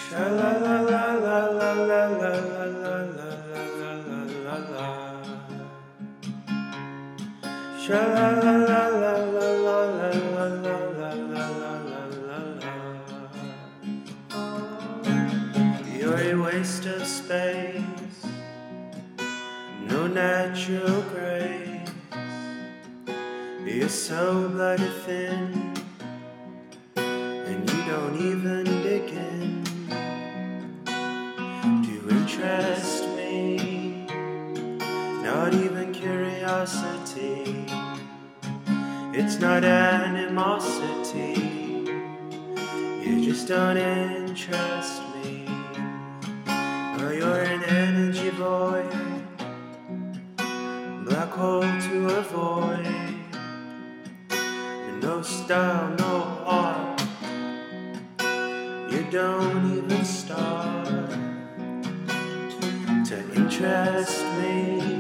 Sha la la la la la la la la la la la la la la. Sha la la la la la la la la la la la la la. You're a waste of space, no natural grace. You're so bloody thin, and you don't even begin to interest me. Not even curiosity. It's not animosity. You just don't interest me. Or you're an energy void, black hole to avoid. No style, no art. You don't even start to interest me.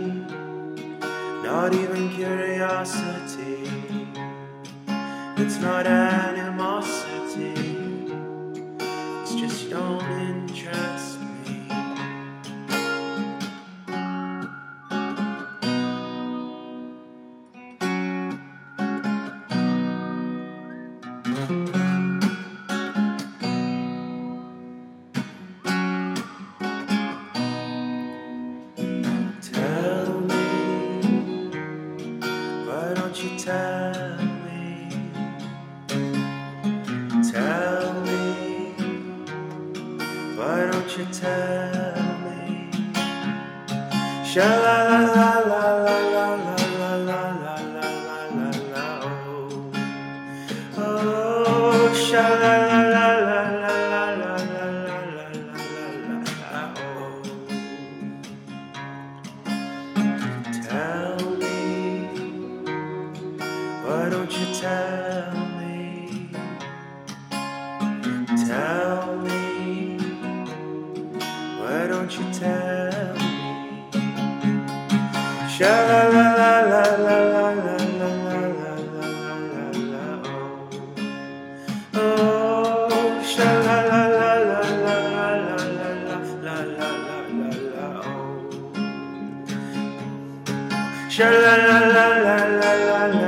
Not even curiosity. It's not animosity. It's just you don't interest me. Tell me, why don't you tell me? Tell me, why don't you tell me? Sha la la la la la la la la la la la la oh. Oh, sha la la la la la la la la la la oh. Tell me, why don't you tell me? Tell me, why don't you tell me? Sha la la la la la la la la la la la la oh. Oh, sha la la la la la la la la la la la oh. Sha la la la la la la la